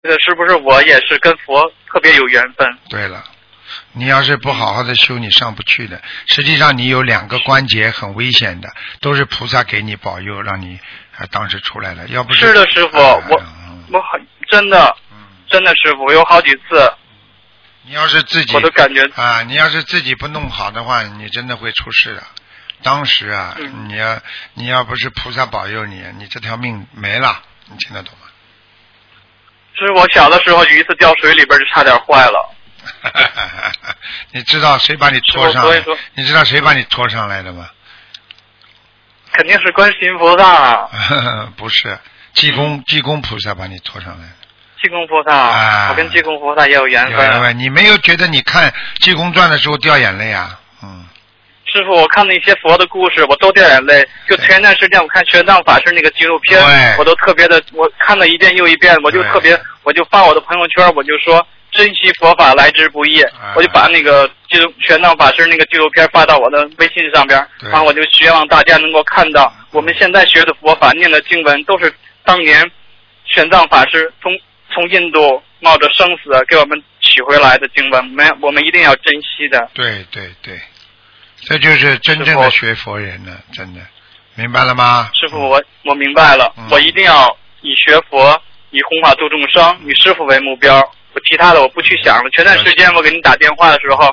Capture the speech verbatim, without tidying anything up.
是不是我也是跟佛特别有缘分？ 对了，你要是不好好的修，你上不去的。实际上你有两个关节很危险的，都是菩萨给你保佑，让你啊当时出来了。要不是是的，师傅， 啊、 我我很真的，真的师傅有好几次。 你要是自己， 我都感觉啊，你要是自己不弄好的话，你真的会出事的。当时啊， 嗯、 你要你要不是菩萨保佑你，你这条命没了，你听得懂吗？ 是我小的时候有一次掉水里边就差点坏了。 你知道谁把你拖上来？你知道谁把你拖上来的吗？ 肯定是观世音菩萨啊。 不是，济公济公菩萨把你拖上来的。 济公菩萨，啊、我跟济公菩萨也有缘分。 有缘分，你没有觉得你看济公传的时候掉眼泪啊？嗯。 师傅，我看那些佛的故事，我都掉眼泪。就前段时间我看玄奘法师那个纪录片，我都特别的，我看了一遍又一遍，我就特别，我就发我的朋友圈，我就说珍惜佛法来之不易，我就把那个纪录玄奘法师那个纪录片发到我的微信上边，然后我就希望大家能够看到，我们现在学的佛法念的经文都是当年玄奘法师从从印度冒着生死给我们取回来的经文，我们我们一定要珍惜的。 对对对。这就是真正的学佛人了，真的，明白了吗？ 师傅，我我明白了、嗯，我一定要以学佛、以弘法度众生、以师傅为目标。我其他的我不去想了。前段时间我给你打电话的时候，